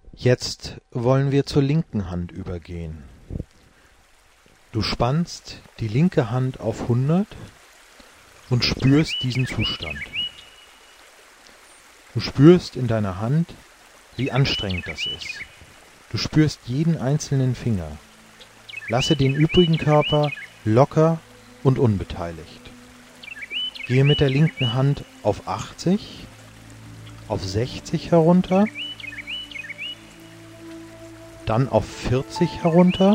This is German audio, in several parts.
Jetzt wollen wir zur linken Hand übergehen. Du spannst die linke Hand auf 100 und spürst diesen Zustand. Du spürst in deiner Hand, wie anstrengend das ist. Du spürst jeden einzelnen Finger. Lasse den übrigen Körper locker und unbeteiligt. Gehe mit der linken Hand auf 80, auf 60 herunter, dann auf 40 herunter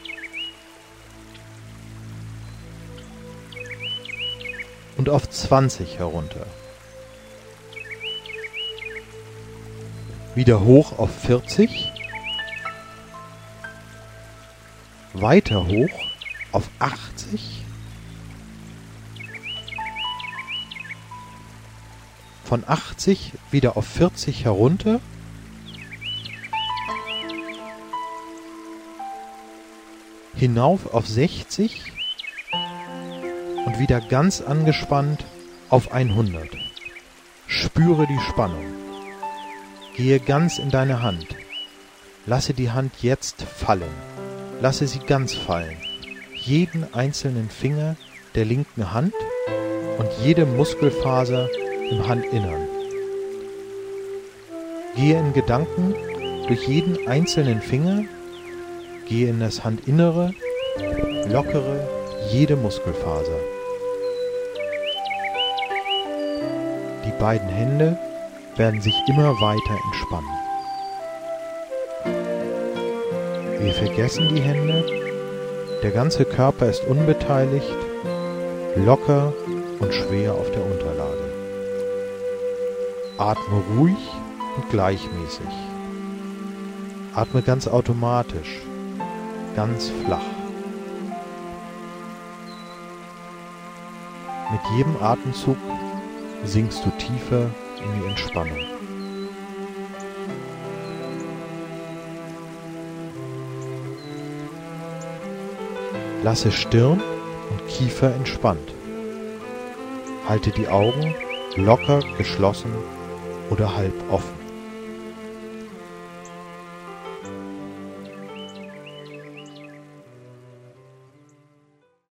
und auf 20 herunter. Wieder hoch auf 40, weiter hoch auf 80, von 80 wieder auf 40 herunter, hinauf auf 60 und wieder ganz angespannt auf 100. Spüre die Spannung. Gehe ganz in deine Hand. Lasse die Hand jetzt fallen. Lasse sie ganz fallen. Jeden einzelnen Finger der linken Hand und jede Muskelfaser im Handinnern. Gehe in Gedanken durch jeden einzelnen Finger. Gehe in das Handinnere, lockere jede Muskelfaser. Die beiden Hände werden sich immer weiter entspannen. Wir vergessen die Hände, der ganze Körper ist unbeteiligt, locker und schwer auf der Unterlage. Atme ruhig und gleichmäßig. Atme ganz automatisch, ganz flach. Mit jedem Atemzug sinkst du tiefer in die Entspannung. Lasse Stirn und Kiefer entspannt. Halte die Augen locker geschlossen oder halb offen.